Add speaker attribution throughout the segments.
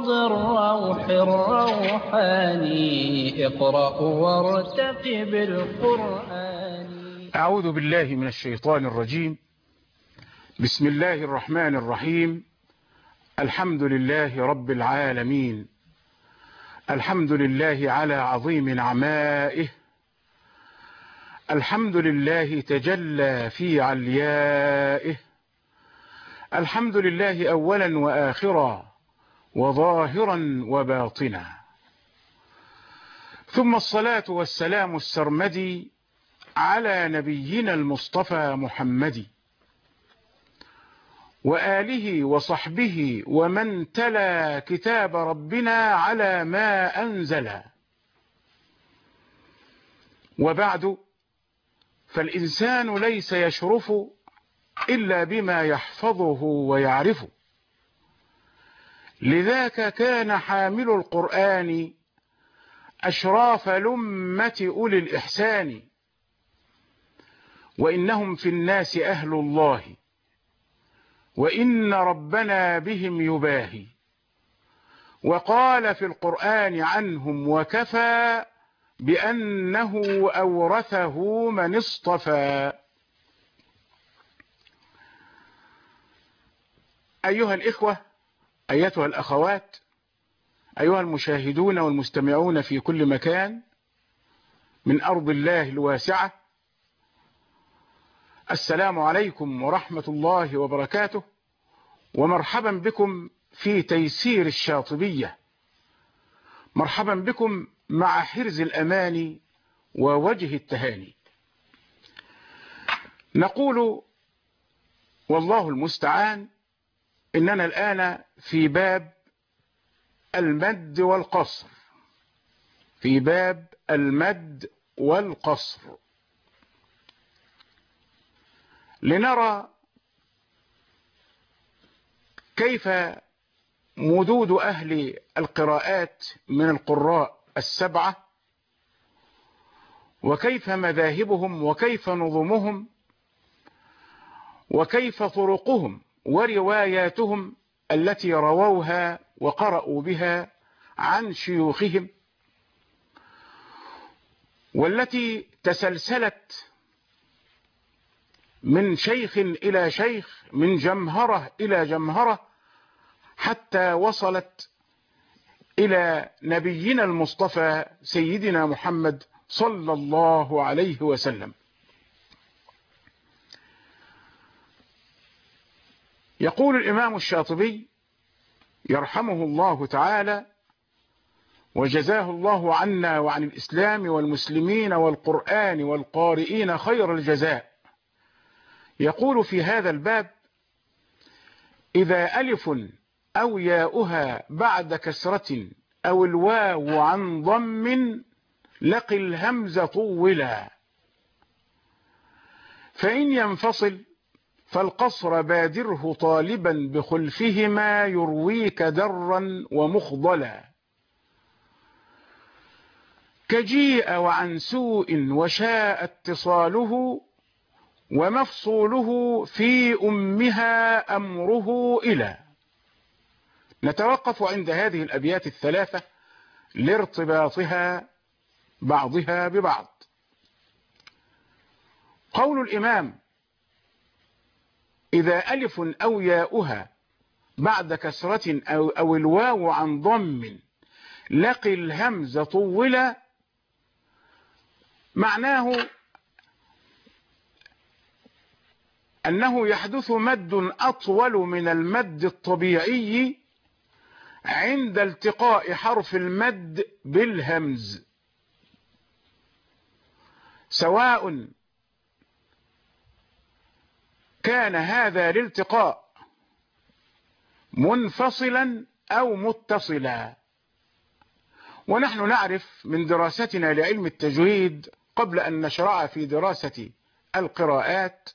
Speaker 1: روض الروح الروحاني اقرأ وارتقب القرآن.
Speaker 2: أعوذ بالله من الشيطان الرجيم. بسم الله الرحمن الرحيم. الحمد لله رب العالمين. الحمد لله على عظيم نعمائه. الحمد لله تجلى في عليائه. الحمد لله أولا وآخرا وظاهرا وباطنا، ثم الصلاة والسلام السرمدي على نبينا المصطفى محمد وآله وصحبه ومن تلا كتاب ربنا على ما أنزل. وبعد، فالإنسان ليس يشرف إلا بما يحفظه ويعرفه، لذاك كان حامل القرآن أشراف لمة أولي الإحسان، وإنهم في الناس أهل الله وإن ربنا بهم يباهي. وقال في القرآن عنهم وكفى بأنه أورثه من اصطفى. أيها الإخوة، أيتها الأخوات، أيها المشاهدون والمستمعون في كل مكان من أرض الله الواسعة، السلام عليكم ورحمة الله وبركاته، ومرحبا بكم في تيسير الشاطبية. مرحبا بكم مع حرز الأمان ووجه التهاني. نقول والله المستعان إننا الآن في باب المد والقصر، في باب المد والقصر، لنرى كيف مدود أهل القراءات من القراء السبعة، وكيف مذاهبهم، وكيف نظمهم، وكيف طرقهم ورواياتهم التي رووها وقرأوا بها عن شيوخهم، والتي تسلسلت من شيخ إلى شيخ، من جمهرة إلى جمهرة، حتى وصلت إلى نبينا المصطفى سيدنا محمد صلى الله عليه وسلم. يقول الإمام الشاطبي يرحمه الله تعالى وجزاه الله عنا وعن الإسلام والمسلمين والقرآن والقارئين خير الجزاء، يقول في هذا الباب: إذا ألف أو ياؤها بعد كسرة أو الواو عن ضم لقي الهمز طولا، فإن ينفصل فالقصر بادره طالبا بخلفهما يرويك درا ومخضلا، كجيء وعن سوء وشاء اتصاله ومفصوله في أمها أمره إلى. نتوقف عند هذه الأبيات الثلاثة لارتباطها بعضها ببعض. قول الإمام: إذا ألف أو ياؤها بعد كسرة أو الواو عن ضم لقي الهمز طولا، معناه أنه يحدث مد أطول من المد الطبيعي عند التقاء حرف المد بالهمز، سواء كان هذا الالتقاء منفصلا أو متصلا. ونحن نعرف من دراستنا لعلم التجويد قبل أن نشرع في دراسة القراءات،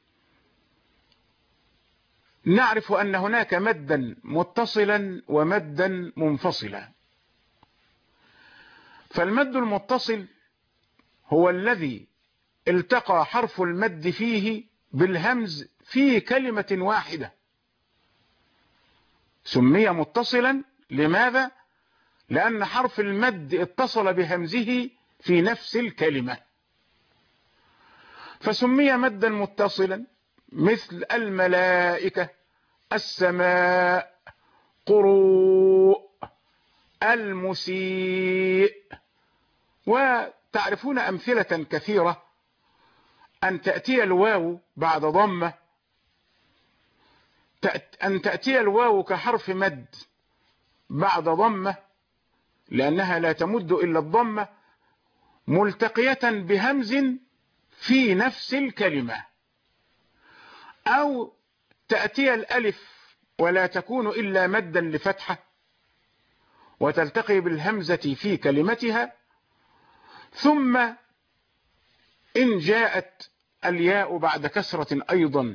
Speaker 2: نعرف أن هناك مدا متصلا ومدا منفصلا. فالمد المتصل هو الذي التقى حرف المد فيه بالهمز في كلمة واحدة، سمي متصلا لماذا؟ لأن حرف المد اتصل بهمزه في نفس الكلمة، فسمي مدا متصلا، مثل الملائكة، السماء، قروء، المسيء. وتعرفون أمثلة كثيرة، أن تأتي الواو بعد ضمة، أن تأتي الواو كحرف مد بعد ضمة لأنها لا تمد إلا الضمة، ملتقية بهمز في نفس الكلمة، أو تأتي الألف ولا تكون إلا مدا لفتحة وتلتقي بالهمزة في كلمتها، ثم إن جاءت الياء بعد كسرة أيضا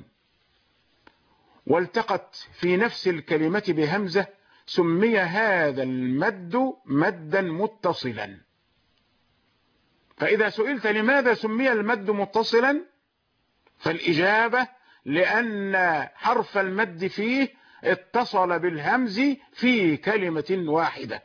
Speaker 2: والتقت في نفس الكلمة بهمزة، سمي هذا المد مدا متصلا. فإذا سئلت لماذا سمي المد متصلا، فالإجابة لأن حرف المد فيه اتصل بالهمز في كلمة واحدة.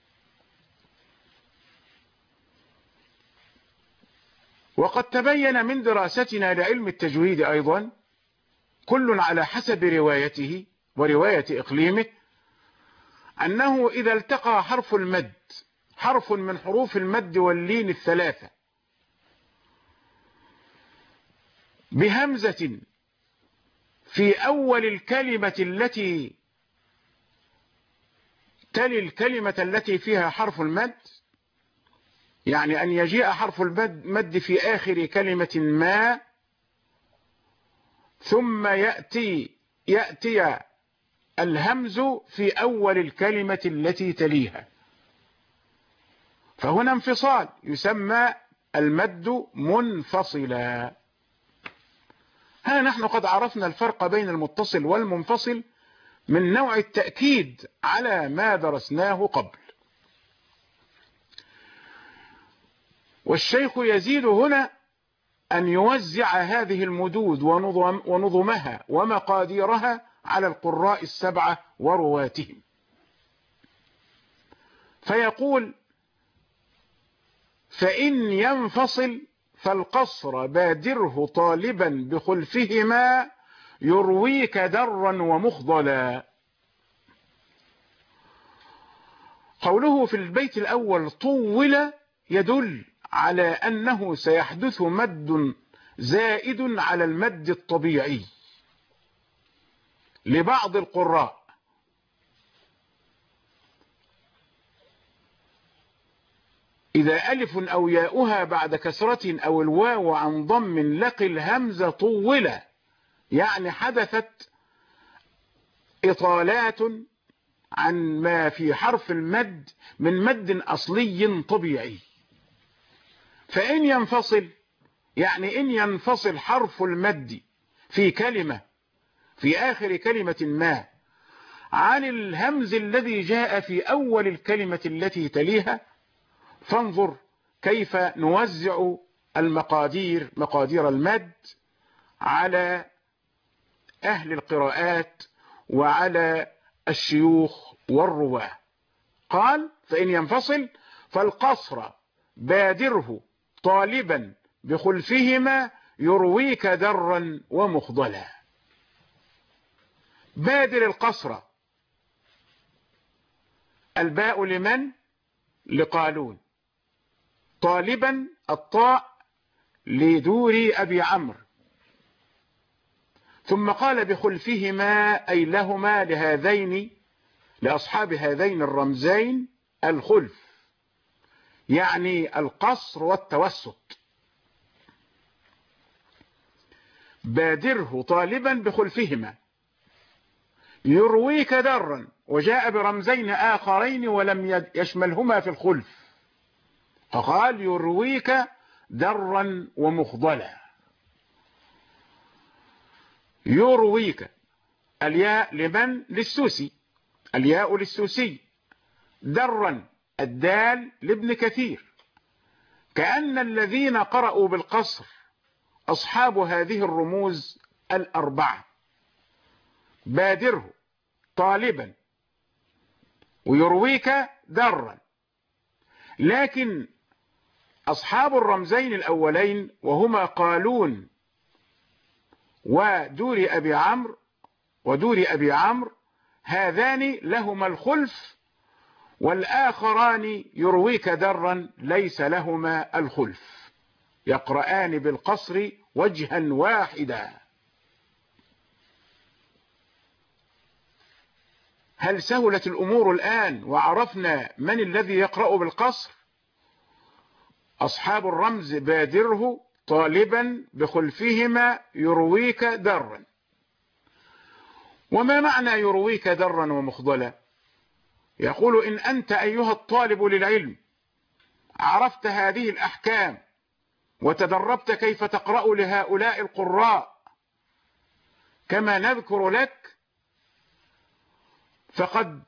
Speaker 2: وقد تبين من دراستنا لعلم التجويد أيضا، كل على حسب روايته ورواية إقليمه، أنه إذا التقى حرف المد، حرف من حروف المد واللين الثلاثة، بهمزة في أول الكلمة التي تلي الكلمة التي فيها حرف المد، يعني أن يجيء حرف المد في آخر كلمة ما، ثم يأتي الهمز في أول الكلمة التي تليها، فهنا انفصال، يسمى المد منفصلا. ها نحن قد عرفنا الفرق بين المتصل والمنفصل من نوع التأكيد على ما درسناه قبل. والشيخ يزيد هنا أن يوزع هذه المدود ونظمها ومقاديرها على القراء السبعة ورواتهم، فيقول: فإن ينفصل فالقصر بادره طالبا بخلفهما يرويك درا ومخضلا. قوله في البيت الأول طول يدل على أنه سيحدث مد زائد على المد الطبيعي لبعض القراء، إذا ألف أو ياؤها بعد كسرة أو الواو عن ضم لقي الهمزة طول، يعني حدثت إطالات عن ما في حرف المد من مد أصلي طبيعي. فإن ينفصل، يعني إن ينفصل حرف المد في كلمة في آخر كلمة ما عن الهمز الذي جاء في أول الكلمة التي تليها، فانظر كيف نوزع المقادير، مقادير المد، على أهل القراءات وعلى الشيوخ والرواه. قال: فإن ينفصل فالقصر بادره طالبا بخلفهما يرويك درا ومخضلا. بادر القصر، الباء لمن؟ لقالون. طالبا الطاء لدوري أبي عمرو. ثم قال بخلفهما أي لهما، لهذين، لأصحاب هذين الرمزين الخلف، يعني القصر والتوسط. بادره طالبا بخلفهما يرويك درا، وجاء برمزين آخرين ولم يشملهما في الخلف، فقال يرويك درا ومخضلا. يرويك، الياء لمن؟ للسوسي، الياء للسوسي. درا، الدال لابن كثير. كأن الذين قرأوا بالقصر أصحاب هذه الرموز الأربعة: بادره طالبا ويرويك درا. لكن أصحاب الرمزين الأولين وهما قالون ودور أبي عمرو هذان لهما الخلف، والآخران يرويك درا ليس لهما الخلف، يقرآن بالقصر وجها واحدا. هل سهلت الأمور الآن وعرفنا من الذي يقرأ بالقصر؟ أصحاب الرمز بادره طالبا بخلفهما يرويك درا. وما معنى يرويك درا ومخضلا؟ يقول إن أنت أيها الطالب للعلم عرفت هذه الأحكام وتدربت كيف تقرأ لهؤلاء القراء كما نذكر لك، فقد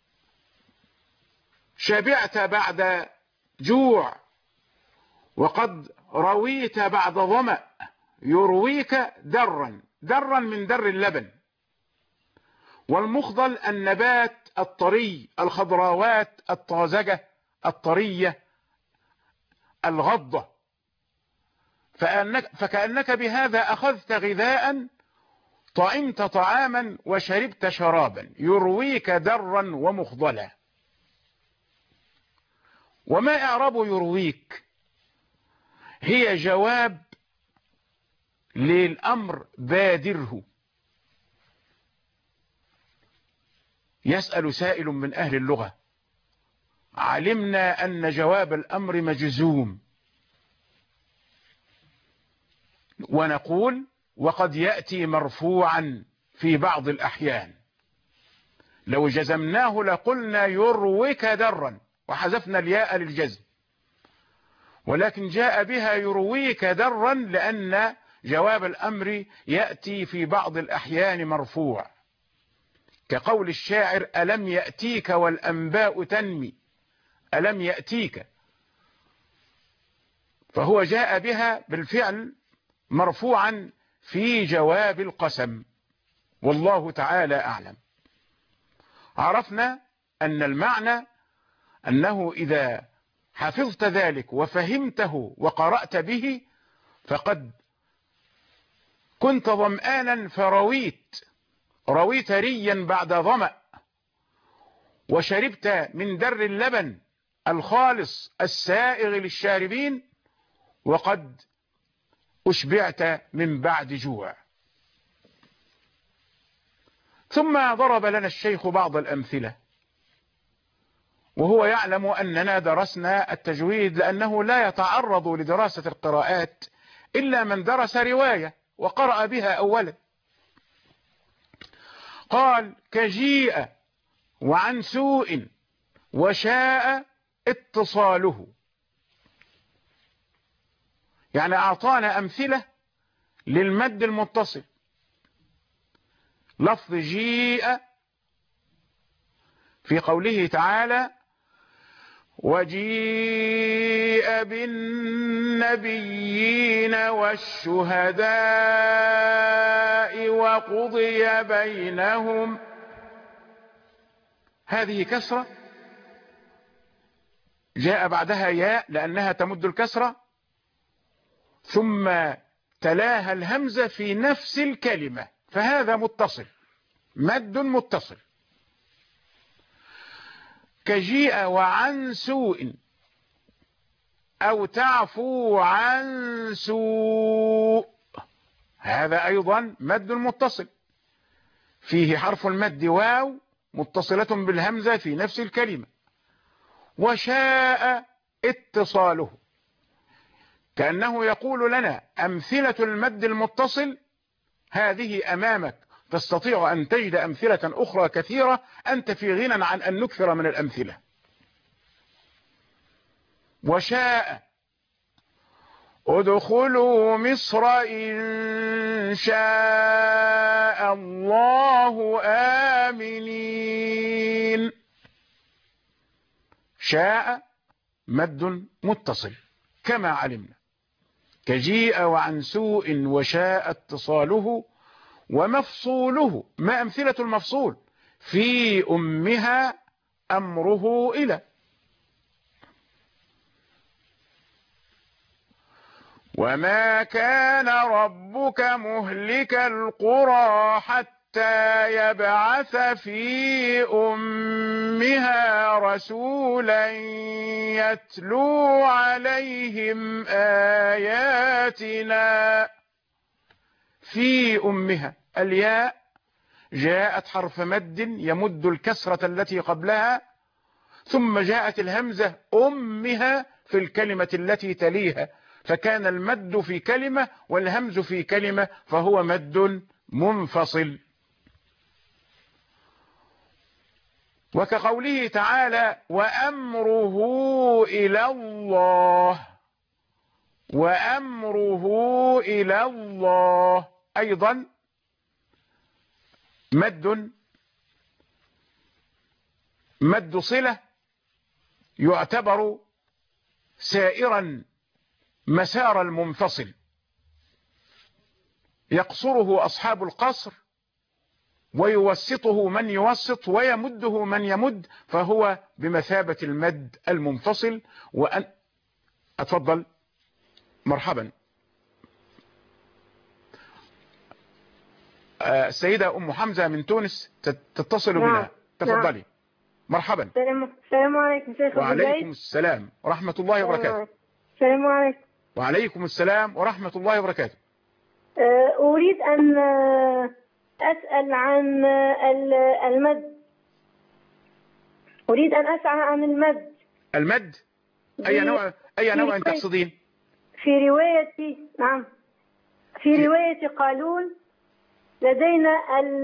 Speaker 2: شبعت بعد جوع وقد رويت بعد ظمأ. يرويك درا من در اللبن. والمخضل النبات الطري، الخضراوات الطازجة الطرية الغضة، فكأنك بهذا أخذت غذاء، طعمت طعاما وشربت شرابا. يرويك درا ومخضلا. وما إعراب يرويك؟ هي جواب للأمر بادره. يسأل سائل من أهل اللغة: علمنا أن جواب الأمر مجزوم، ونقول وقد يأتي مرفوعا في بعض الأحيان. لو جزمناه لقلنا يرويك درا وحذفنا الياء للجزم، ولكن جاء بها يرويك درا لأن جواب الأمر يأتي في بعض الأحيان مرفوع، كقول الشاعر: ألم يأتيك والأنباء تنمي. ألم يأتيك، فهو جاء بها بالفعل مرفوعا في جواب القسم، والله تعالى أعلم. عرفنا أن المعنى أنه إذا حفظت ذلك وفهمته وقرأت به فقد كنت ظمآنا فرويت ريا بعد ظمأ، وشربت من در اللبن الخالص السائغ للشاربين، وقد أشبعت من بعد جوع. ثم ضرب لنا الشيخ بعض الأمثلة، وهو يعلم أننا درسنا التجويد لأنه لا يتعرض لدراسة القراءات إلا من درس رواية وقرأ بها أولا. قال: كجيء وعن سوء وشاء اتصاله. يعني أعطانا أمثلة للمد المتصل. لفظ جيء في قوله تعالى: وجيء بالنبيين والشهداء وقضي بينهم. هذه كسرة جاء بعدها ياء لأنها تمد الكسرة، ثم تلاها الهمزة في نفس الكلمة، فهذا متصل، مد متصل. كجيء وعن سوء أو تعفو عن سوء، هذا أيضا مد متصل فيه حرف المد واو متصلة بالهمزة في نفس الكلمة. وشاء اتصاله، كأنه يقول لنا أمثلة المد المتصل هذه أمامك، تستطيع أن تجد أمثلة أخرى كثيرة، أنت في غنى عن أن نكثر من الأمثلة. وشاء ادخلوا مصر إن شاء الله آمنين. شاء مد متصل كما علمنا. كجيء وعن سوء وشاء اتصاله. ومفصوله، ما أمثلة المفصول؟ في أمها أمره إلى. وما كان ربك مهلك القرى حتى يبعث في أمها رسولا يتلو عليهم آياتنا. في أمها، الياء جاءت حرف مد يمد الكسرة التي قبلها، ثم جاءت الهمزة أمها في الكلمة التي تليها، فكان المد في كلمة والهمز في كلمة، فهو مد منفصل. وكقوله تعالى وأمره إلى الله، وأمره إلى الله أيضا مد صلة يعتبر سائرا مسار المنفصل، يقصره أصحاب القصر ويوسطه من يوسط ويمده من يمد، فهو بمثابة المد المنفصل. أتفضل. مرحبا. السيدة أم حمزة من تونس تتصل بنا. تفضلي. مرحبا.
Speaker 3: السلام عليكم شيخ.
Speaker 2: وعليكم السلام ورحمة الله وبركاته.
Speaker 3: السلام عليكم.
Speaker 2: وعليكم السلام ورحمة الله وبركاته.
Speaker 3: أريد أن أسأل عن المد. أريد أن أسأل عن المد.
Speaker 2: المد أي نوع تقصدين؟
Speaker 3: في رواية، نعم، في رواية قالون لدينا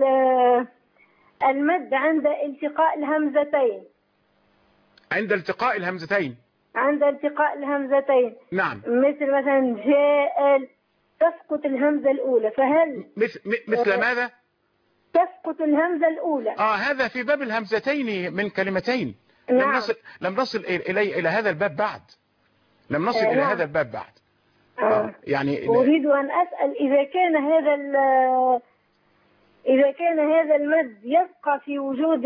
Speaker 3: المد عند التقاء الهمزتين.
Speaker 2: عند التقاء الهمزتين.
Speaker 3: عند التقاء الهمزتين.
Speaker 2: نعم.
Speaker 3: مثلا جاء تسقط الهمزة الأولى، فهل
Speaker 2: مثل ماذا؟
Speaker 3: تسقط الهمزة الأولى.
Speaker 2: هذا في باب الهمزتين من كلمتين.
Speaker 3: نعم.
Speaker 2: لم نصل إلى هذا الباب بعد. لم نصل إلى هذا الباب بعد. يعني
Speaker 3: أريد أن أسأل إذا كان هذا المد يبقى في وجود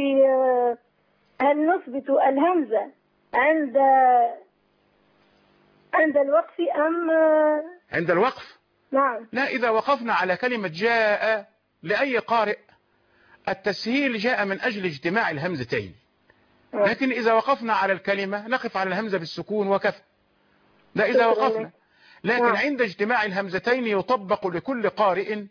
Speaker 3: هل نثبت الهمزة عند الوقف أم
Speaker 2: عند الوقف؟
Speaker 3: نعم.
Speaker 2: لا، إذا وقفنا على كلمة جاء لأي قارئ التسهيل جاء من أجل اجتماع الهمزتين، لكن إذا وقفنا على الكلمة نقف على الهمزة بالسكون وكفى. لا إذا وقفنا، لكن عند اجتماع الهمزتين يطبق لكل قارئ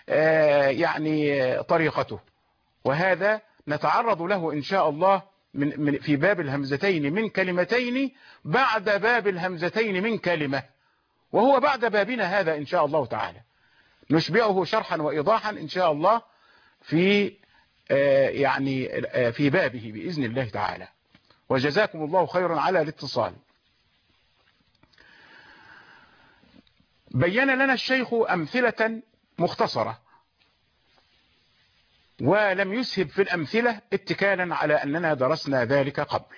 Speaker 2: يعني طريقته، وهذا نتعرض له إن شاء الله في باب الهمزتين من كلمتين بعد باب الهمزتين من كلمة، وهو بعد بابنا هذا إن شاء الله تعالى، نشبعه شرحا وإيضاحا إن شاء الله في يعني في بابه بإذن الله تعالى. وجزاكم الله خيرا على الاتصال. بين لنا الشيخ أمثلة مختصرة، ولم يسهب في الأمثلة اتكالا على أننا درسنا ذلك قبل.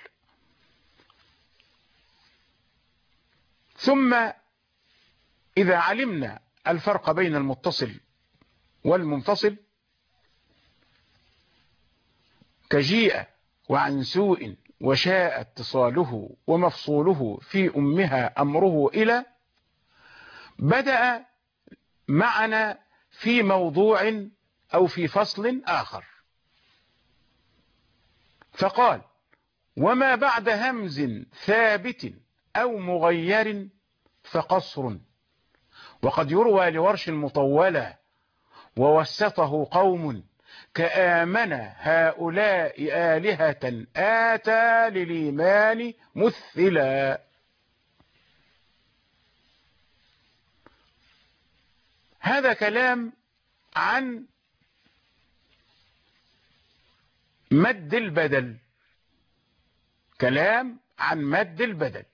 Speaker 2: ثم إذا علمنا الفرق بين المتصل والمنفصل كجيء وعن سوء وشاء اتصاله ومفصوله في أمها أمره إلى، بدأ معنا في موضوع أو في فصل آخر، فقال وما بعد همز ثابت أو مغير فقصر، وقد يروى لورش مطولة ووسطه قوم كآمن هؤلاء آلهة آتى للإيمان مثلا. هذا كلام عن مد البدل، كلام عن مد البدل.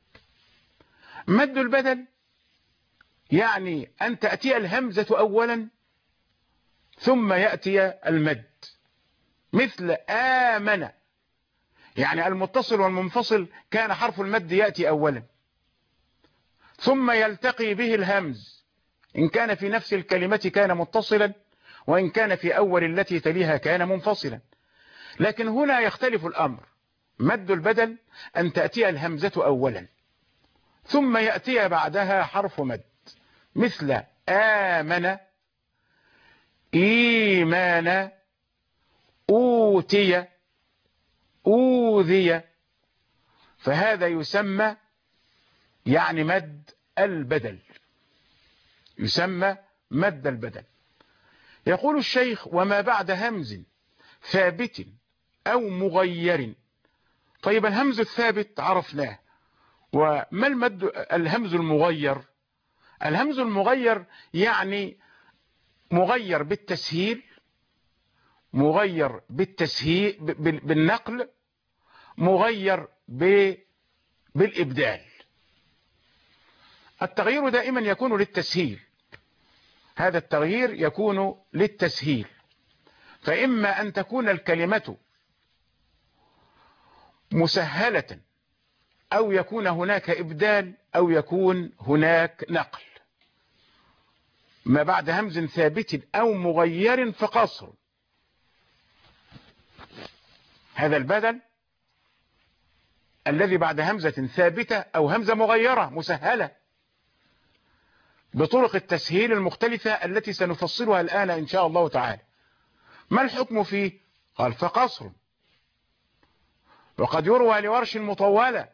Speaker 2: مد البدل يعني أن تأتي الهمزة أولا ثم يأتي المد، مثل آمن، يعني المتصل والمنفصل كان حرف المد يأتي أولا ثم يلتقي به الهمز، إن كان في نفس الكلمة كان متصلا، وإن كان في أول التي تليها كان منفصلا. لكن هنا يختلف الأمر. مد البدل أن تأتي الهمزة أولا ثم يأتي بعدها حرف مد، مثل آمن، إيمان، أوتي، أوذي، فهذا يسمى يعني مد البدل، يسمى مد البدل. يقول الشيخ: وما بعد همز ثابت أو مغير. طيب الهمز الثابت عرفناه، وما المد الهمز المغير؟ الهمز المغير يعني مغير بالتسهيل، مغير بالتسهيل بالنقل، مغير بالإبدال. التغيير دائما يكون للتسهيل، هذا التغيير يكون للتسهيل، فإما أن تكون الكلمة مسهلة أو يكون هناك إبدال أو يكون هناك نقل. ما بعد همز ثابت أو مغير فقصر، هذا البدل الذي بعد همزة ثابتة أو همزة مغيرة مسهلة بطرق التسهيل المختلفة التي سنفصلها الآن إن شاء الله تعالى. ما الحكم فيه؟ قال: فقصر. وقد يروى لورش مطولة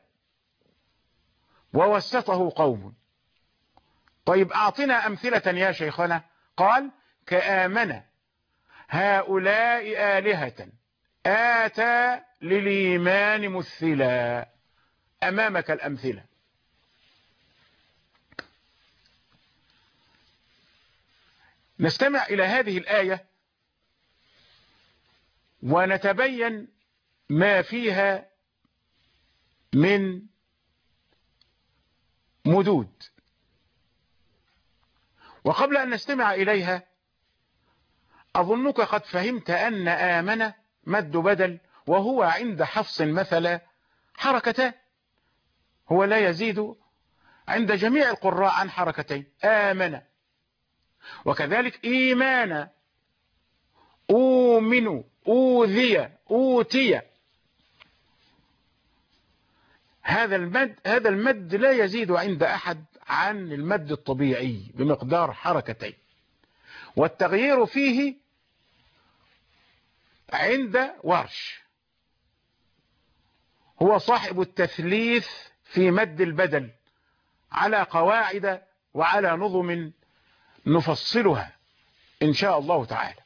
Speaker 2: ووسطه قوم. طيب أعطنا أمثلة يا شيخنا. قال: كآمن هؤلاء آلهة آتى للإيمان مثلا. أمامك الأمثلة. نستمع إلى هذه الآية ونتبين ما فيها من مدود. وقبل أن نستمع إليها أظنك قد فهمت أن آمن مد بدل، وهو عند حفص مثلا حركتان، هو لا يزيد عند جميع القراء عن حركتين، آمن. وكذلك إيمان، أؤمن، أوذي، أوتي. هذا المد لا يزيد عند أحد عن المد الطبيعي بمقدار حركتين، والتغيير فيه عند ورش، هو صاحب التثليث في مد البدل على قواعد وعلى نظم نفصلها إن شاء الله تعالى.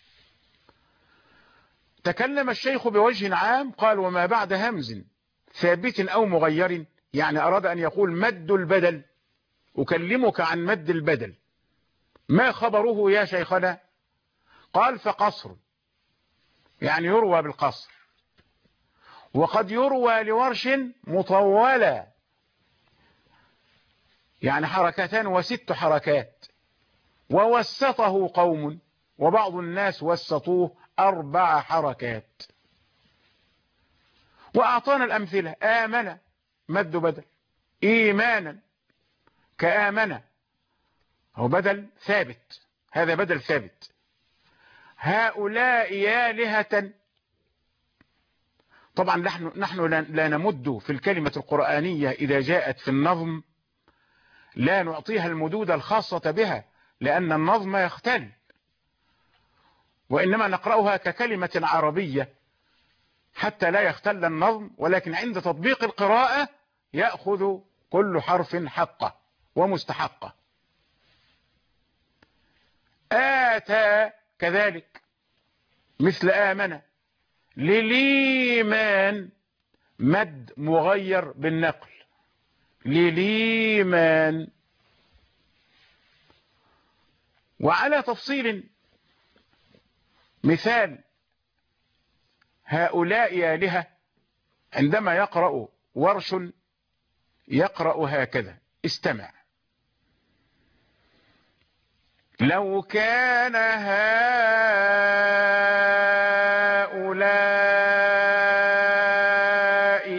Speaker 2: تكلم الشيخ بوجه عام، قال: وما بعد همز ثابت أو مغير، يعني أراد أن يقول مد البدل. أكلمك عن مد البدل، ما خبره يا شيخنا؟ قال: فقصر، يعني يروى بالقصر. وقد يروى لورش مطولة، يعني حركتان وست حركات. ووسطه قوم، وبعض الناس وسطوه 4 حركات. وأعطانا الأمثلة: آمن مد بدل، إيمانا كآمن، هو بدل ثابت، هذا بدل ثابت. هؤلاء آلهة، طبعا نحن لا نمد في الكلمة القرآنية إذا جاءت في النظم، لا نعطيها المدود الخاصة بها لأن النظم يختل، وإنما نقرأها ككلمة عربية حتى لا يختل النظم، ولكن عند تطبيق القراءة يأخذ كل حرف حقه ومستحقه. آتى كذلك مثل آمن. للإيمان مد مغير بالنقل، للإيمان. وعلى تفصيل مثال هؤلاء آلهة، عندما يقرأ ورش يقرأ هكذا، استمع: لو كان هؤلاء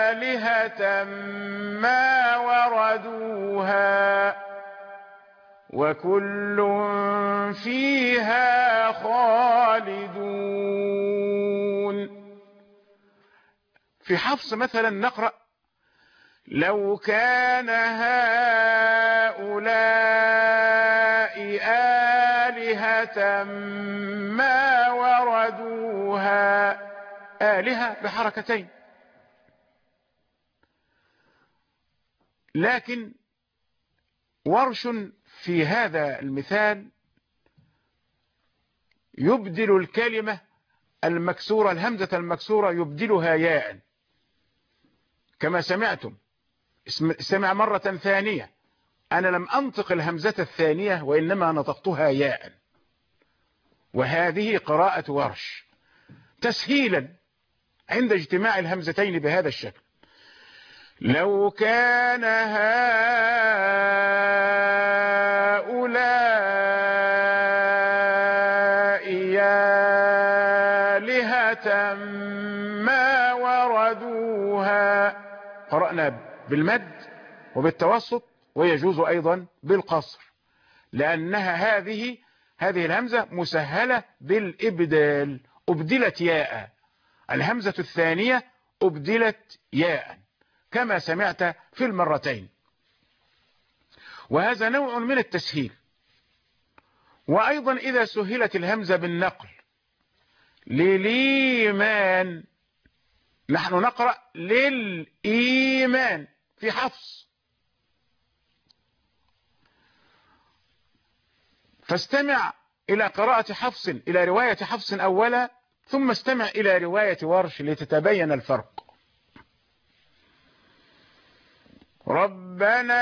Speaker 2: آلهة ما وردوها وكل فيها خالدون. في حفص مثلا نقرأ لو كان هؤلاء آلهة ما وردوها، آلهة بحركتين، لكن ورش في هذا المثال يبدل الكلمة المكسورة، الهمزة المكسورة يبدلها ياء كما سمعتم. سمع مرة ثانية، أنا لم أنطق الهمزة الثانية وإنما نطقتها ياء، وهذه قراءة ورش تسهيلا عند اجتماع الهمزتين بهذا الشكل. لو كان هؤلاء آلهة ما وردوها، قرأنا بالمد وبالتوسط، ويجوز أيضا بالقصر، لأنها هذه الهمزة مسهلة بالإبدال، أبدلت ياء، الهمزة الثانية أبدلت ياء كما سمعت في المرتين، وهذا نوع من التسهيل. وأيضا إذا سهلت الهمزة بالنقل للإيمان، نحن نقرأ للإيمان في حفص، فاستمع إلى قراءة حفص، إلى رواية حفص أولا، ثم استمع إلى رواية ورش لتتبين الفرق. ربنا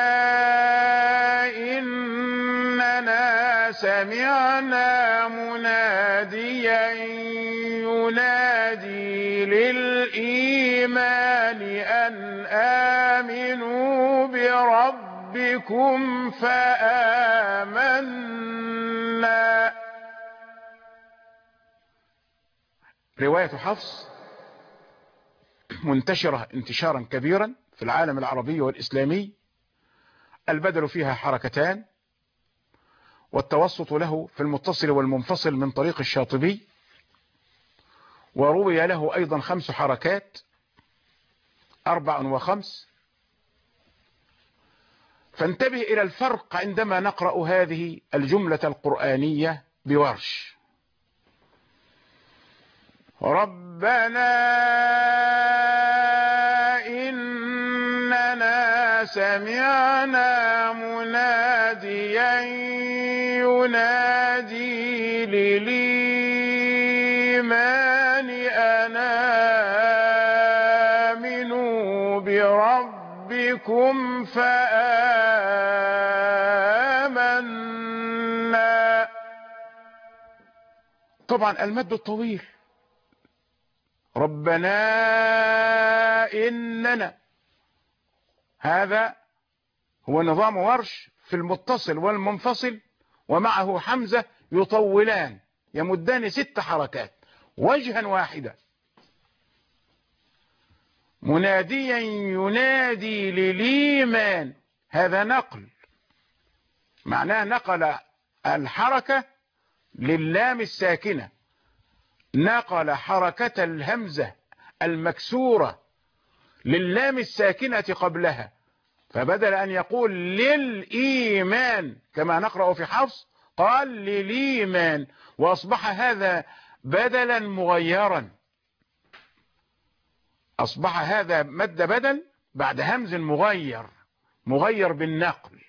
Speaker 2: إننا سمعنا مناديا ينادي للإيمان أن آمنوا بربكم فآمنا. رواية حفص منتشرة انتشارا كبيرا في العالم العربي والإسلامي، البدل فيها حركتان، والتوسط له في المتصل والمنفصل من طريق الشاطبي، وروي له أيضا 5 حركات، 4 و5. فانتبه إلى الفرق عندما نقرأ هذه الجملة القرآنية بورش. ربنا إننا سمعنا مناديا ينادي للإيمان أن آمنوا بربكم فآمنا. طبعا المد الطويل، ربنا إننا، هذا هو نظام ورش في المتصل والمنفصل، ومعه حمزة يطولان يمدان 6 حركات وجها واحدا. مناديا ينادي للإيمان، هذا نقل، معناه نقل الحركة لللام الساكنة، نقل حركة الهمزة المكسورة لللام الساكنة قبلها، فبدل أن يقول للإيمان كما نقرأ في حفص قال للإيمان، وأصبح هذا بدلا مغيرا، أصبح هذا مد بدل بعد همز مغير بالنقل،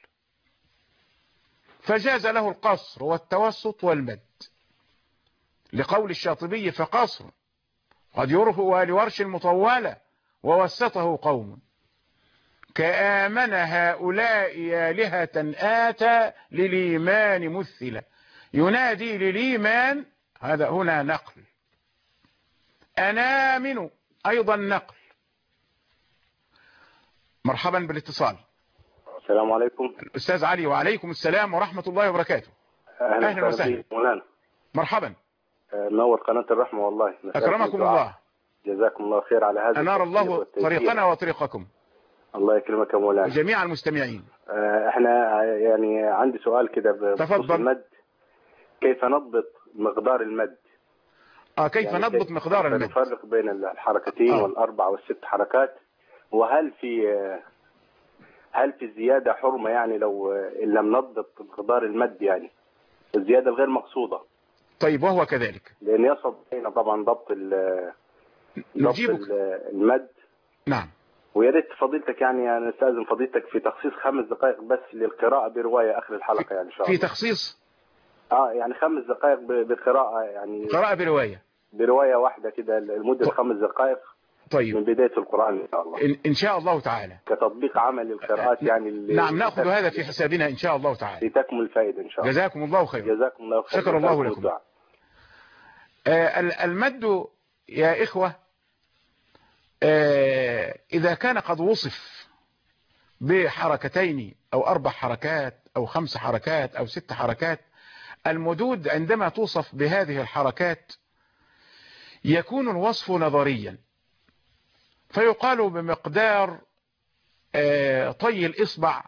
Speaker 2: فجاز له القصر والتوسط والمد، لقول الشاطبي فقصر قد يرفع لورش المطولة ووسطه قوم، كآمن هؤلاء آلهة آتى للإيمان مثلا، ينادي للإيمان، هذا هنا نقل. أنا آمن أيضا نقل. مرحبا بالاتصال.
Speaker 4: السلام عليكم.
Speaker 2: الأستاذ علي. وعليكم السلام ورحمة الله وبركاته. أهلا وسهلا. مرحبا.
Speaker 4: نور قناة الرحمة والله.
Speaker 2: أكرمكم الله.
Speaker 4: جزاكم الله خير على هذا.
Speaker 2: أنار الله طريقنا وطريقكم.
Speaker 4: الله يكرمك يا مولانا.
Speaker 2: وجميع المستمعين.
Speaker 4: احنا يعني عندي سؤال كده بخصوص
Speaker 2: تفضل.
Speaker 4: المد. كيف نضبط مقدار المد؟
Speaker 2: كيف
Speaker 4: يعني
Speaker 2: نضبط مقدار المد؟
Speaker 4: نفرق بين الحركتين والأربع والست حركات، وهل في زيادة حرمة يعني لو إن لم نضبط مقدار المد، يعني الزيادة الغير مقصودة؟
Speaker 2: طيب وهو كذلك،
Speaker 4: لأن يصعب علينا طبعا ضبط
Speaker 2: نجيبك.
Speaker 4: المد.
Speaker 2: نعم.
Speaker 4: ويا ريت فضيلتك يعني أنا أستأذن فضيلتك في تخصيص 5 دقائق بس للقراءة برواية آخر الحلقة يعني إن شاء الله.
Speaker 2: في تخصيص
Speaker 4: يعني 5 دقائق بقراءة، يعني
Speaker 2: قراءة
Speaker 4: برواية واحدة كده لمدة 5 دقائق.
Speaker 2: طيب.
Speaker 4: من بداية القرآن إن شاء الله.
Speaker 2: إن شاء الله تعالى.
Speaker 4: كتطبيق عمل للقراءات يعني
Speaker 2: نعم، نأخذ هذا في حسابنا إن شاء الله تعالى.
Speaker 4: لتكمل الفائدة إن شاء الله.
Speaker 2: جزاكم الله خيرا.
Speaker 4: جزاكم الله خيرا.
Speaker 2: شكر الله لكم. المد يا إخوة إذا كان قد وصف بحركتين أو 4 حركات أو 5 حركات أو 6 حركات، المدود عندما توصف بهذه الحركات يكون الوصف نظريا، فيقال بمقدار طي الإصبع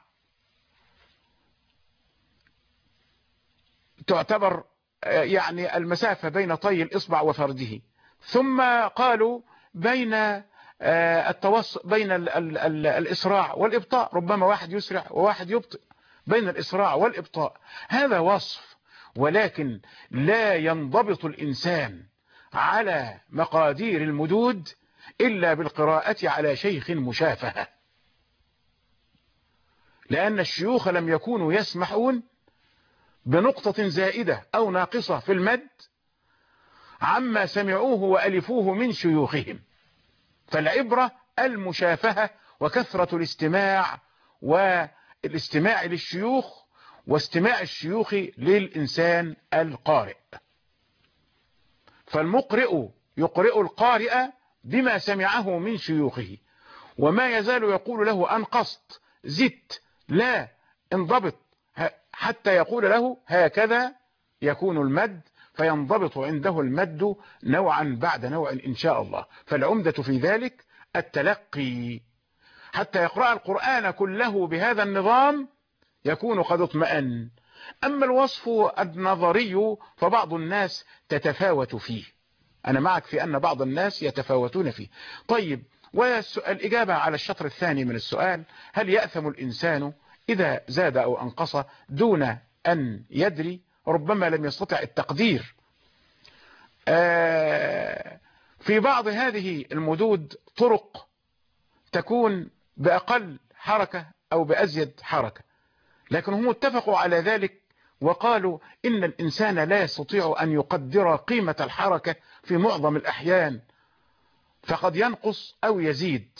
Speaker 2: تعتبر يعني المسافة بين طي الإصبع وفرده، ثم قالوا بين بين الإسراع والإبطاء، ربما واحد يسرع وواحد يبطئ، بين الإسراع والإبطاء. هذا وصف، ولكن لا ينضبط الإنسان على مقادير المدود إلا بالقراءة على شيخ مشافهة، لأن الشيوخ لم يكونوا يسمحون بنقطة زائدة أو ناقصة في المد عما سمعوه وألفوه من شيوخهم. فالعبرة المشافهة وكثرة والاستماع للشيوخ واستماع الشيوخ للإنسان القارئ. فالمقرئ يقرئ القارئ بما سمعه من شيوخه، وما يزال يقول له أنقصت، زدت، لا، انضبط، حتى يقول له هكذا يكون المد، فينضبط عنده المد نوعا بعد نوع إن شاء الله. فالعمدة في ذلك التلقي، حتى يقرأ القرآن كله بهذا النظام يكون قد اطمأن. أما الوصف النظري فبعض الناس تتفاوت فيه، أنا معك في أن بعض الناس يتفاوتون فيه. طيب، والإجابة على الشطر الثاني من السؤال: هل يأثم الإنسان إذا زاد أو أنقص دون أن يدري؟ ربما لم يستطع التقدير. في بعض هذه المدود طرق تكون بأقل حركة أو بأزيد حركة، لكن هم اتفقوا على ذلك وقالوا إن الإنسان لا يستطيع أن يقدر قيمة الحركة في معظم الأحيان، فقد ينقص أو يزيد.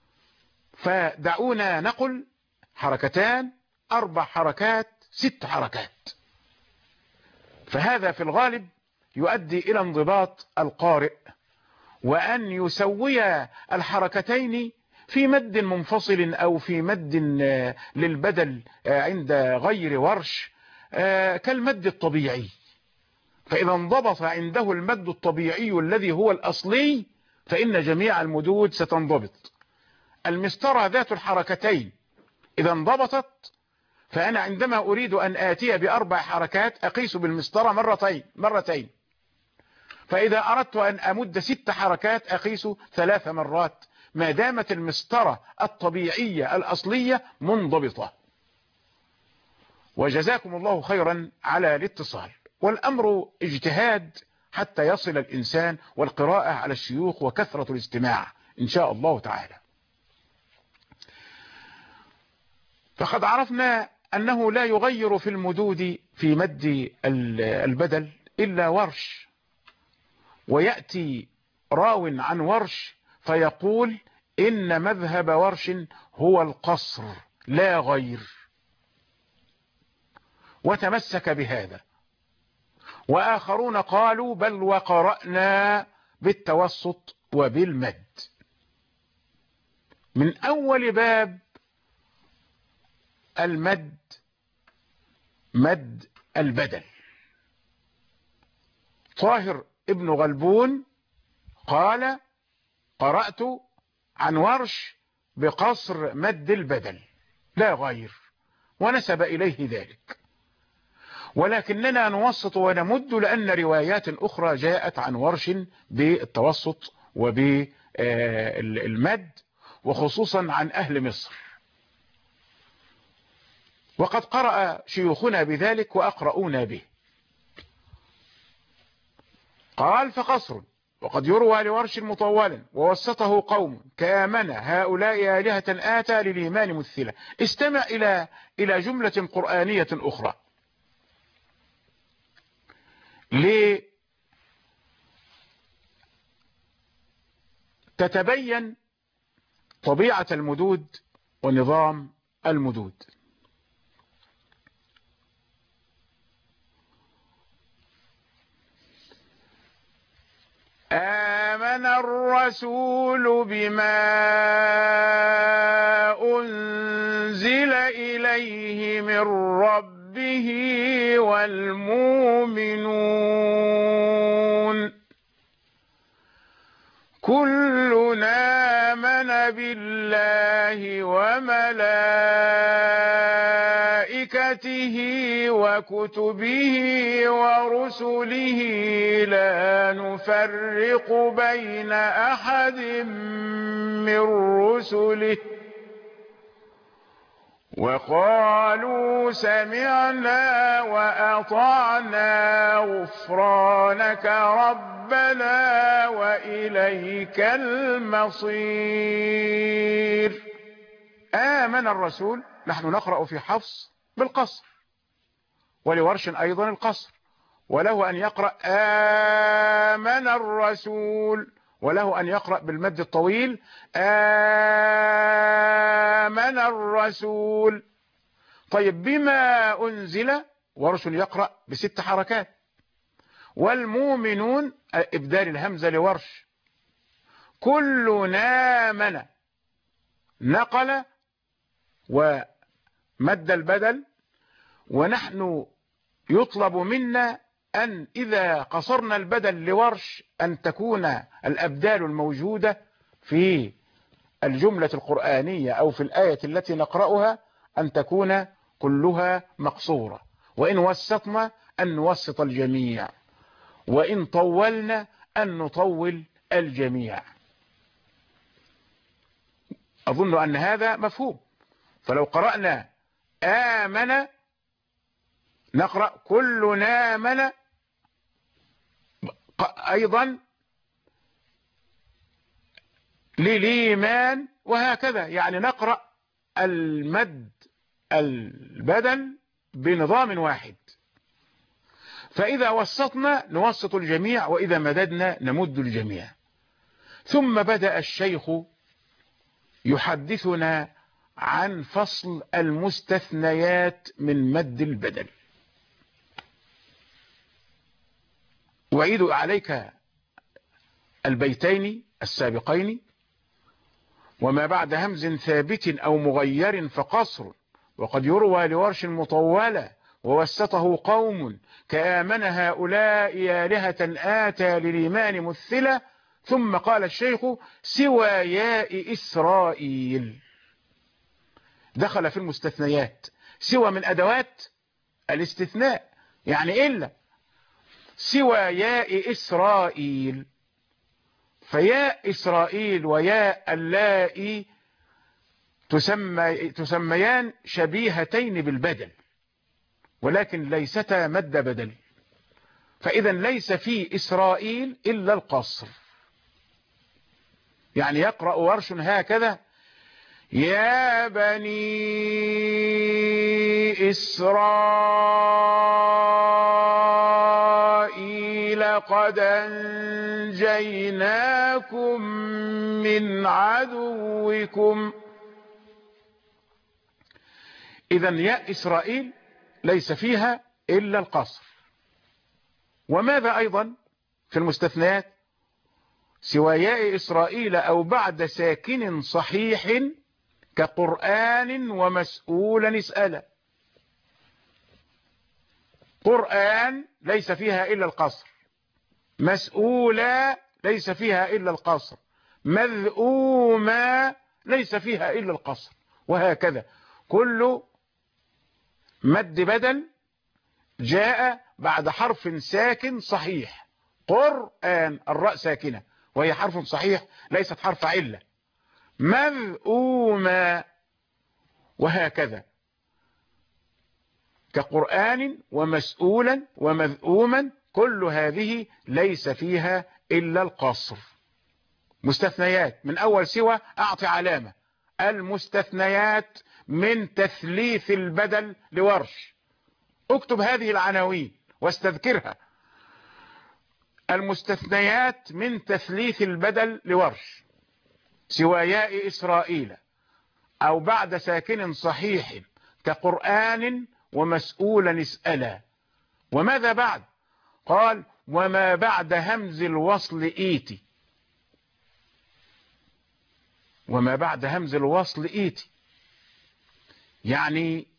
Speaker 2: فدعونا نقل 2 4 حركات 6 حركات، فهذا في الغالب يؤدي إلى انضباط القارئ، وأن يسوي الحركتين في مد منفصل أو في مد للبدل عند غير ورش كالمد الطبيعي. فإذا انضبط عنده المد الطبيعي الذي هو الأصلي فإن جميع المدود ستنضبط. المسطرة ذات الحركتين إذا انضبطت، فأنا عندما أريد أن آتي ب4 حركات أقيس بالمسطرة مرتين، فإذا أردت أن أمد 6 حركات أقيس 3 مرات، ما دامت المسطرة الطبيعية الأصلية منضبطة. وجزاكم الله خيرا على الاتصال. والأمر اجتهاد حتى يصل الإنسان، والقراءة على الشيوخ وكثرة الاستماع إن شاء الله تعالى. فقد عرفنا أنه لا يغير في المدود في مد البدل إلا ورش، ويأتي راو عن ورش فيقول إن مذهب ورش هو القصر لا غير، وتمسك بهذا. وآخرون قالوا بل وقرأنا بالتوسط وبالمد من أول باب المد، مد البدل. طاهر ابن غلبون قال قرأت عن ورش بقصر مد البدل لا غير، ونسب إليه ذلك. ولكننا نوسط ونمد لأن روايات أخرى جاءت عن ورش بالتوسط وبالمد، وخصوصا عن أهل مصر، وقد قرأ شيوخنا بذلك وأقرؤونا به. قال فقصر وقد يروى لورش مطولا ووسطه قوم كآمن هؤلاء آلهة آتى للإيمان مثلة. استمع إلى جملة قرآنية أخرى لتتبين طبيعة المدود ونظام المدود. آمن الرسول بما أنزل إليه من ربه والمؤمنون كلنا آمن بالله وملائكته وكتبه ورسله لا نفرق بين أحد من رسله وقالوا سمعنا وأطعنا غفرانك ربنا وإليك المصير. آمن الرسول، نحن نقرأ في حفص بالقصر، ولورش أيضا القصر، وله أن يقرأ آمن الرسول، وله أن يقرأ بالمد الطويل آمن الرسول. طيب بما أنزل، ورش يقرأ ب6 حركات، والمؤمنون إبدال الهمزة لورش. كلنا آمن، نقل ومد البدل، ونحن يطلب منا أن إذا قصرنا البدل لورش أن تكون الأبدال الموجودة في الجملة القرآنية أو في الآية التي نقرأها أن تكون كلها مقصورة، وإن وسطنا أن نوسط الجميع، وإن طولنا أن نطول الجميع. أظن أن هذا مفهوم. فلو قرأنا آمن نقرأ كلنا آمن، أيضا للإيمان، وهكذا. يعني نقرأ المد البدل بنظام واحد، فإذا وسطنا نوسط الجميع، وإذا مددنا نمد الجميع. ثم بدأ الشيخ يحدثنا عن فصل المستثنيات من مد البدل. أعيد عليك البيتين السابقين: وما بعد همز ثابت أو مغير فقصر، وقد يروى لورش مطولة ووسطه قوم كآمن هؤلاء آلهة آتى للإيمان مثلة. ثم قال الشيخ سوى ياء إسرائيل، دخل في المستثنيات. سوى من أدوات الاستثناء، يعني إلا، سوى ياء إسرائيل. فياء إسرائيل وياء اللائي تسميان شبيهتين بالبدل، ولكن ليستا مد بدل. فإذا ليس في إسرائيل إلا القصر. يعني يقرأ ورش هكذا: يا بني إسرائيل قد أنجيناكم من عدوكم. إذا ياء إسرائيل ليس فيها إلا القصر. وماذا أيضا في المستثنيات؟ سوى ياء إسرائيل أو بعد ساكن صحيح كقرآن ومسؤولا اسألا. قرآن ليس فيها إلا القصر، مسؤولا ليس فيها إلا القصر، مذءوما ليس فيها إلا القصر. وهكذا كل مد بدل جاء بعد حرف ساكن صحيح. قرآن، الراء ساكنة وهي حرف صحيح ليست حرف علة. مذءوما، وهكذا كقرآن ومسؤولا ومذءوما، كل هذه ليس فيها إلا القصر. مستثنيات من أول سوى أعطي علامة. المستثنيات من تثليث البدل لورش. اكتب هذه العناوين واستذكرها. المستثنيات من تثليث البدل لورش: سواياء إسرائيل، أو بعد ساكن صحيح كقرآن ومسؤولا اسألا. وماذا بعد؟ قال وما بعد همز الوصل إيتي. وما بعد همز الوصل إيتي يعني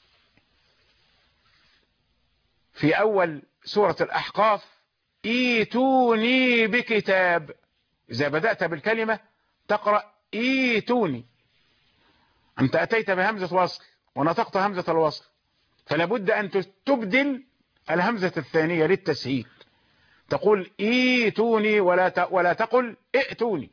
Speaker 2: في أول سورة الأحقاف إيتوني بكتاب. إذا بدأت بالكلمة تقرأ إيتوني، أنت أتيت بهمزة وصل ونطقت همزة الوصل، فلا بد أن تبدل الهمزة الثانية للتسهيل. تقول إيتوني ولا تقل ائتوني.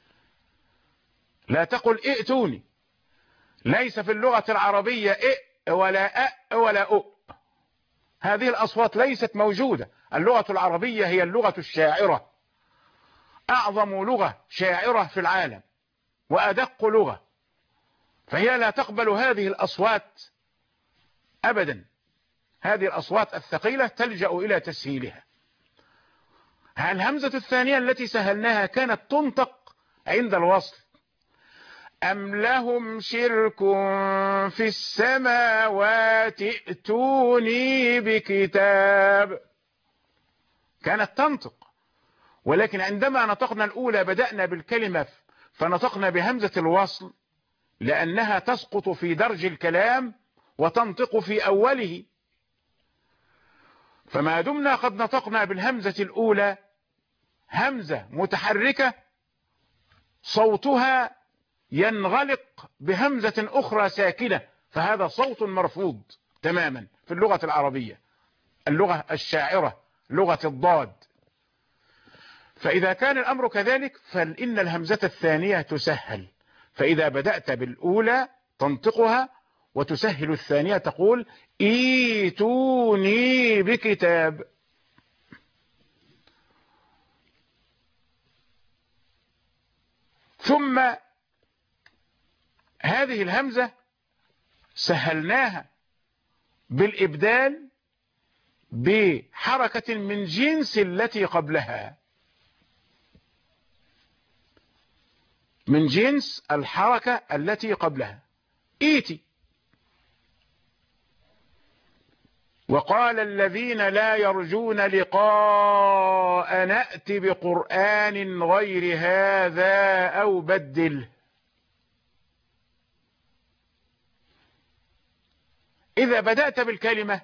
Speaker 2: لا تقل ائتوني. ليس في اللغة العربية إئ ولا أ ولا أ. هذه الأصوات ليست موجودة. اللغة العربية هي اللغة الشاعرة، أعظم لغة شاعرة في العالم وأدق لغة، فهي لا تقبل هذه الأصوات أبدا. هذه الأصوات الثقيلة تلجأ إلى تسهيلها. الهمزة الثانية التي سهلناها كانت تنطق عند الوصل. أم لهم شرك في السماوات ائتوني بكتاب، كانت تنطق. ولكن عندما نطقنا الأولى بدأنا بالكلمة فنطقنا بهمزة الوصل لأنها تسقط في درج الكلام وتنطق في أوله. فما دمنا قد نطقنا بالهمزة الأولى همزة متحركة صوتها ينغلق بهمزة أخرى ساكنة، فهذا صوت مرفوض تماما في اللغة العربية، اللغة الشاعرة، لغة الضاد. فإذا كان الأمر كذلك فإن الهمزة الثانية تسهل. فإذا بدأت بالأولى تنطقها وتسهل الثانية، تقول إيتوني بكتاب. ثم هذه الهمزة سهلناها بالإبدال بحركة من جنس التي قبلها، من جنس الحركة التي قبلها. إيتي. وقال الذين لا يرجون لقاء نأت بقرآن غير هذا أو بدله. إذا بدأت بالكلمة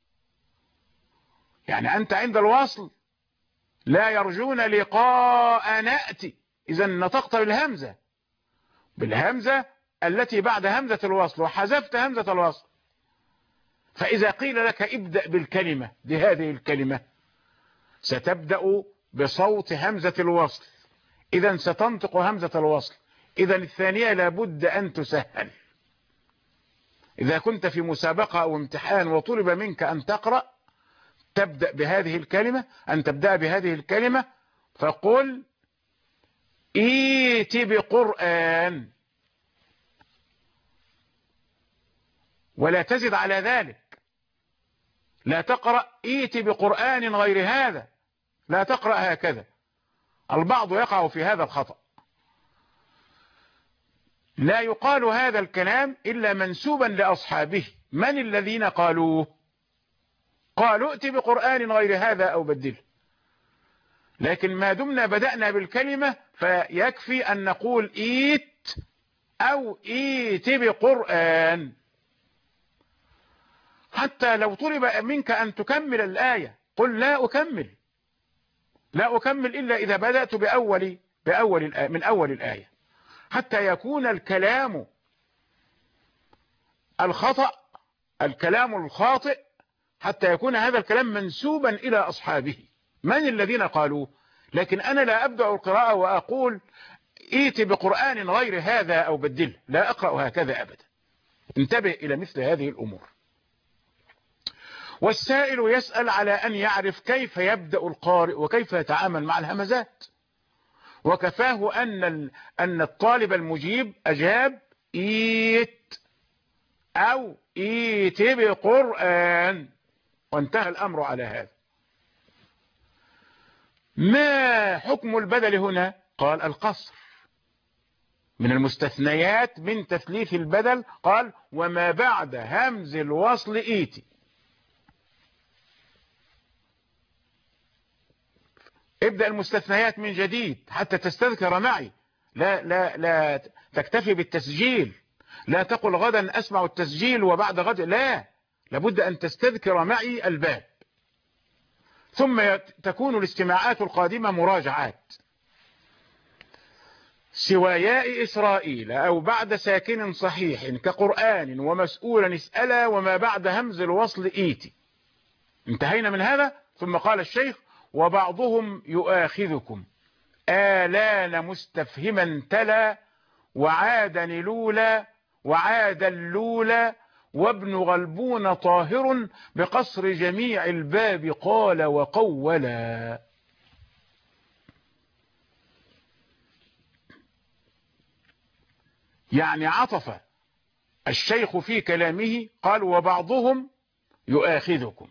Speaker 2: يعني أنت عند الوصل لا يرجون لقاء نأتي، إذا نطقت بالهمزة التي بعد همزة الوصل وحذفت همزة الوصل. فإذا قيل لك ابدأ بالكلمة بهذه الكلمة ستبدأ بصوت همزة الوصل، إذا ستنطق همزة الوصل. إذا الثانية لابد أن تسهل. إذا كنت في مسابقة أو امتحان وطلب منك أن تقرأ تبدأ بهذه الكلمة، أن تبدأ بهذه الكلمة، فقل إيت بقرآن، ولا تزد على ذلك. لا تقرأ إيت بقرآن غير هذا، لا تقرأ هكذا. البعض يقع في هذا الخطأ. لا يقال هذا الكلام إلا منسوبا لأصحابه. من الذين قالوه؟ قالوا ائت بقرآن غير هذا أو بدله. لكن ما دمنا بدأنا بالكلمة فيكفي أن نقول إيت أو إيت بقرآن. حتى لو طلب منك أن تكمل الآية قل لا أكمل إلا إذا بدأت من أول الآية. حتى يكون الكلام الخطأ، الكلام الخاطئ، حتى يكون هذا الكلام منسوبا إلى أصحابه. من الذين قالوه؟ لكن أنا لا أبدأ القراءة وأقول ائت بقرآن غير هذا أو بدله، لا أقرأ هكذا أبدا. انتبه إلى مثل هذه الأمور. والسائل يسأل على أن يعرف كيف يبدأ القارئ وكيف يتعامل مع الهمزات، وكفاه أن الطالب المجيب أجاب إيت أو إيت بقرآن، وانتهى الأمر على هذا. ما حكم البدل هنا؟ قال القصر من المستثنيات من تثليث البدل. قال وما بعد همز الوصل إيتي. ابدأ المستثنيات من جديد حتى تستذكر معي. لا تكتفي بالتسجيل. لا تقل غدا أسمع التسجيل وبعد غد، لا، لابد أن تستذكر معي الباب، ثم تكون الاستماعات القادمة مراجعات. سوى ياء إسرائيل أو بعد ساكن صحيح كقرآن ومسؤولا اسألا وما بعد همز الوصل إيتي. انتهينا من هذا. ثم قال الشيخ وبعضهم يؤاخذكم آلان مستفهما تلا وعاد لولا وعاد اللولا وابن غلبون طاهر بقصر جميع الباب قال وقولا. يعني عطف الشيخ في كلامه، قال وبعضهم يؤاخذكم،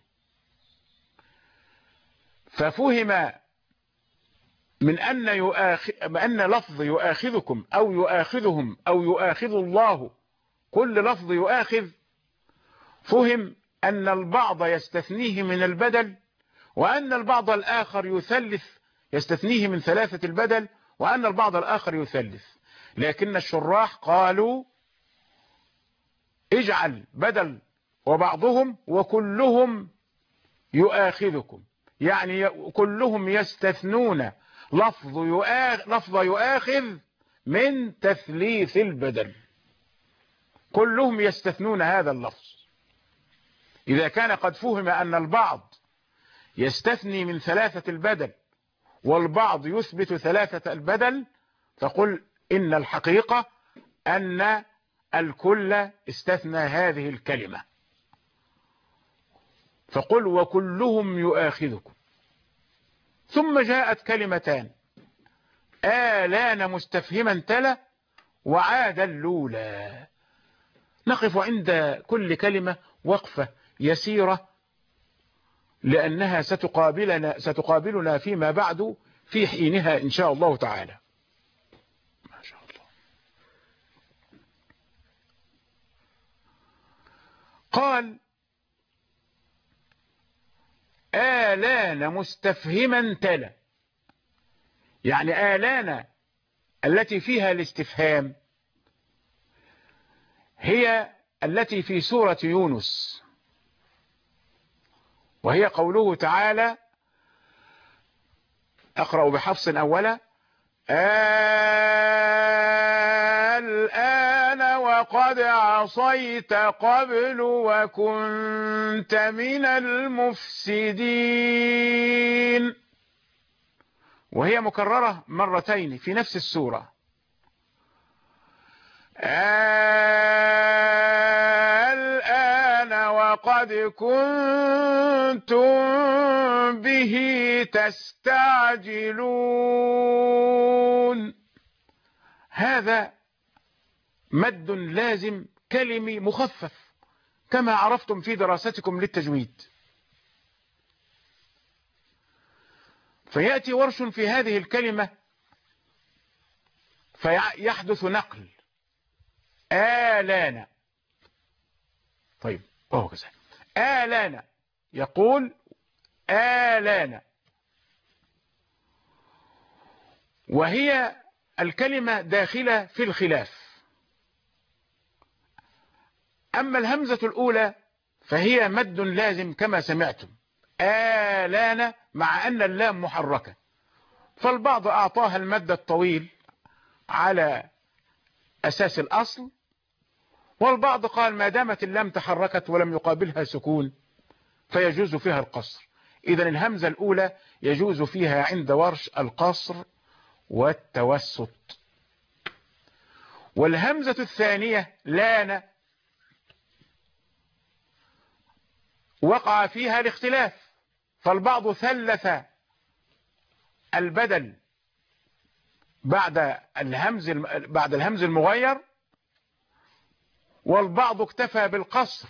Speaker 2: ففهم من أن لفظ يؤاخذكم أو يؤاخذهم أو يؤاخذ الله، كل لفظ يؤاخذ فهم أن البعض يستثنيه من البدل، وأن البعض الآخر يثلث يستثنيه من ثلاثة البدل، وأن البعض الآخر يثلث. لكن الشراح قالوا اجعل بدل وبعضهم وكلهم يؤاخذكم، يعني كلهم يستثنون لفظ يؤاخذ من تثليث البدل، كلهم يستثنون هذا اللفظ. إذا كان قد فهم أن البعض يستثني من ثلاثة البدل والبعض يثبت ثلاثة البدل، فقل إن الحقيقة أن الكل استثنى هذه الكلمة، فقل وكلهم يؤاخذكم. ثم جاءت كلمتان آلان مستفهما تلا وعاد اللولا. نقف عند كل كلمة وقفة يسيرة، لأنها ستقابلنا فيما بعد في حينها إن شاء الله تعالى. ما شاء الله. قال آلان مستفهما تلا، يعني آلان التي فيها الاستفهام هي التي في سورة يونس، وهي قوله تعالى، أقرأ بحفص أولا: الآن وقد عصيت قبل وكنت من المفسدين، وهي مكررة مرتين في نفس السورة. الآن وقد كنتم به تستعجلون. هذا مد لازم كلمي مخفف كما عرفتم في دراستكم للتجويد. فيأتي ورش في هذه الكلمة فيحدث نقل آلان. طيب وهو كذلك آلان، يقول آلان، وهي الكلمة داخلة في الخلاف. أما الهمزة الأولى فهي مد لازم كما سمعتم، آلان، مع أن اللام محركة، فالبعض أعطاها المد الطويل على أساس الأصل، والبعض قال ما دامت اللام تحركت ولم يقابلها سكون فيجوز فيها القصر. إذن الهمزة الأولى يجوز فيها عند ورش القصر والتوسط. والهمزة الثانية لان وقع فيها الاختلاف، فالبعض ثلث البدل بعد الهمز المغير، والبعض اكتفى بالقصر.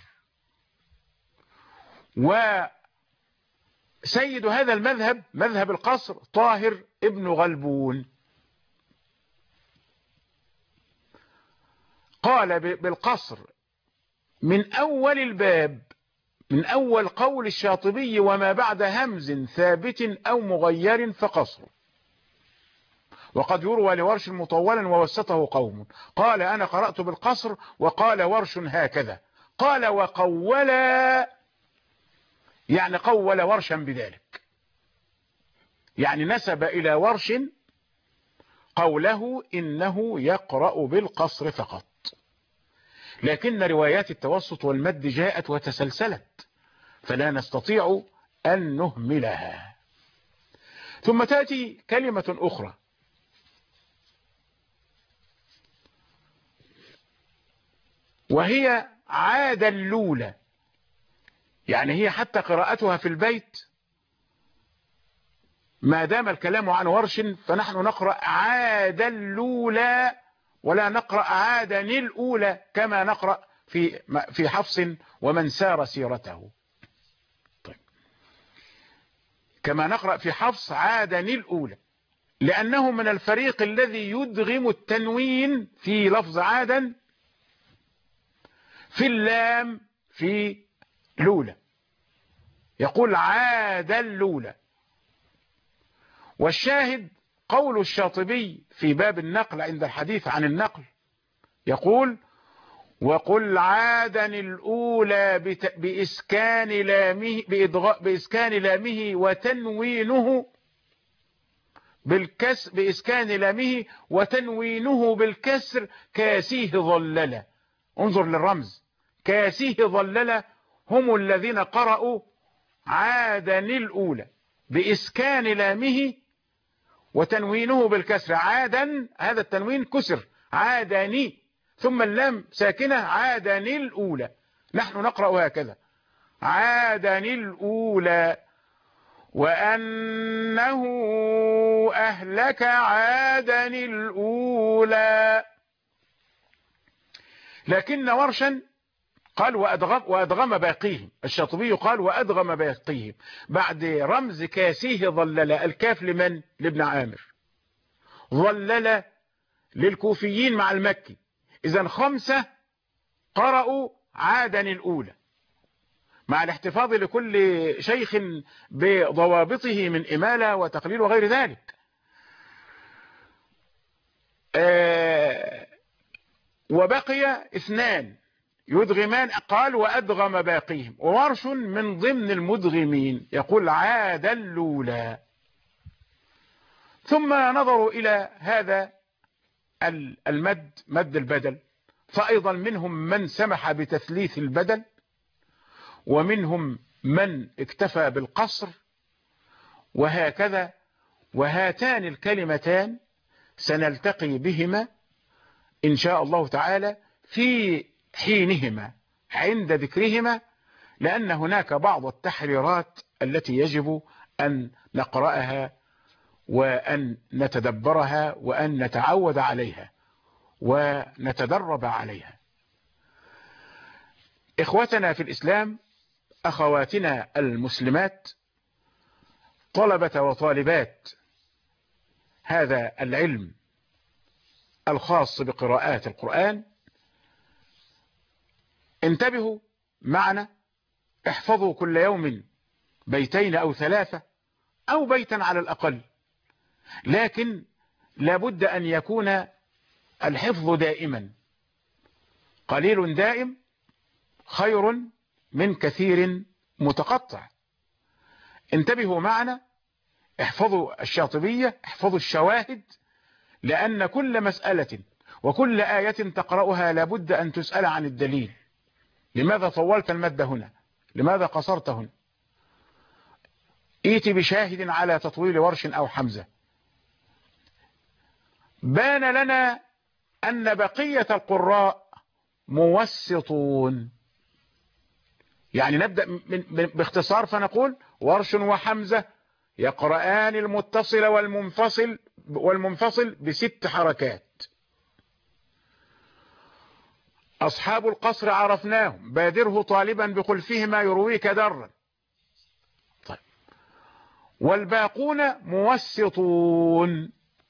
Speaker 2: وسيد هذا المذهب مذهب القصر طاهر ابن غلبون، قال بالقصر من أول الباب، من أول قول الشاطبي وما بعد همز ثابت أو مغير فقصر. وقد يروى لورش مطولا ووسطه قوم، قال أنا قرأت بالقصر، وقال ورش هكذا، قال وقولا يعني قول ورشا بذلك، يعني نسب إلى ورش قوله إنه يقرأ بالقصر فقط. لكن روايات التوسط والمد جاءت وتسلسلت فلا نستطيع أن نهملها. ثم تأتي كلمة أخرى وهي عاد اللولى، يعني هي حتى قراءتها في البيت ما دام الكلام عن ورش فنحن نقرأ عاد اللولى ولا نقرأ عادن الأولى كما نقرأ في حفص ومن سار سيرته. طيب. كما نقرأ في حفص عادن الأولى، لأنه من الفريق الذي يدغم التنوين في لفظ عادا في اللام في لولى، يقول عاد اللولى. والشاهد قول الشاطبي في باب النقل عند الحديث عن النقل، يقول وقل عادا الأولى بإسكان لامه وتنوينه بالكسر، بإسكان لامه وتنوينه بالكسر كاسيه ظللة. انظر للرمز، كاسيه ظللة هم الذين قرأوا عادا الأولى بإسكان لامه وتنوينه بالكسر. عادا هذا التنوين كسر عادني، ثم اللام ساكنة عادني الأولى. نحن نقرأ هكذا عادني الأولى وأنه أهلك عادني الأولى. لكن ورشا قال وأدغم باقيهم، الشاطبي قال وأدغم باقيهم بعد رمز كاسيه ظللة. الكاف لمن؟ لابن عامر. ظللة للكوفيين مع المكي. إذن 5 قرأوا عادن الأولى مع الاحتفاظ لكل شيخ بضوابطه من إمالة وتقليل وغير ذلك. وبقي 2 يدغمان، قال وأدغم باقيهم، وورش من ضمن المدغمين يقول عاد اللولى. ثم نظروا إلى هذا المد، مد البدل، فأيضا منهم من سمح بتثليث البدل ومنهم من اكتفى بالقصر، وهكذا. وهاتان الكلمتان سنلتقي بهما إن شاء الله تعالى في حينهما عند ذكرهما، لأن هناك بعض التحريرات التي يجب أن نقرأها وأن نتدبرها وأن نتعود عليها ونتدرب عليها. إخوتنا في الإسلام، أخواتنا المسلمات، طلبة وطالبات هذا العلم الخاص بقراءات القرآن، انتبهوا معنا، احفظوا كل يوم بيتين أو 3 أو بيتا على الأقل، لكن لابد أن يكون الحفظ دائما. قليل دائم خير من كثير متقطع. انتبهوا معنا، احفظوا الشاطبية، احفظوا الشواهد، لأن كل مسألة وكل آية تقرأها لابد أن تسأل عن الدليل. لماذا طولت المد هنا؟ لماذا قصرت هنا؟ ائت بشاهد على تطويل ورش أو حمزة. بان لنا أن بقية القراء موسطون. يعني نبدأ باختصار فنقول ورش وحمزة يقرآن المتصل والمنفصل ب6 حركات. أصحاب القصر عرفناهم، بادره طالبا بخلفهما يرويك درا. طيب. والباقون موسطون.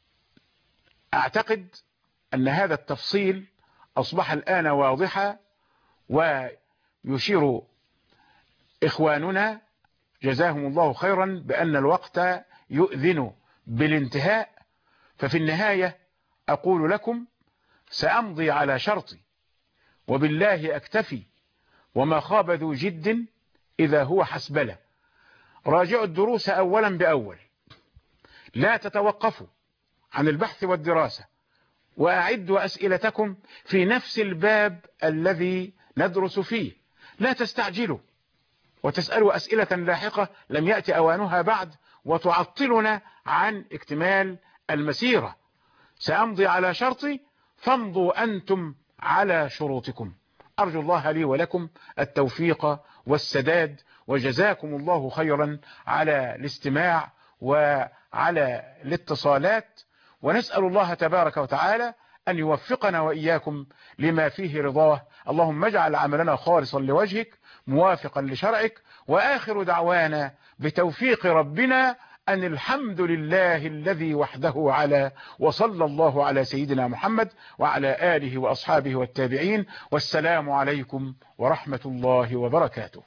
Speaker 2: أعتقد أن هذا التفصيل أصبح الآن واضحا، ويشير إخواننا جزاهم الله خيرا بأن الوقت يؤذن بالانتهاء. ففي النهاية أقول لكم سأمضي على شرطي، وبالله أكتفي، وما خاب ذو جد إذا هو حسبله. راجعوا الدروس أولا بأول، لا تتوقفوا عن البحث والدراسة، وأعدوا أسئلتكم في نفس الباب الذي ندرس فيه. لا تستعجلوا وتسألوا أسئلة لاحقة لم يأتي أوانها بعد وتعطلنا عن اكتمال المسيرة. سأمضي على شرطي، فامضوا أنتم على شروطكم. أرجو الله لي ولكم التوفيق والسداد، وجزاكم الله خيرا على الاستماع وعلى الاتصالات. ونسأل الله تبارك وتعالى أن يوفقنا وإياكم لما فيه رضاه. اللهم اجعل عملنا خالصا لوجهك موافقا لشرعك. وآخر دعوانا بتوفيق ربنا أن الحمد لله الذي وحده على، وصلى الله على سيدنا محمد وعلى آله وأصحابه والتابعين. والسلام عليكم ورحمة الله وبركاته.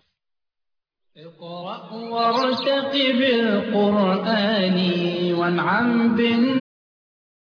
Speaker 1: اقرأ وارتقب القرآن وانعم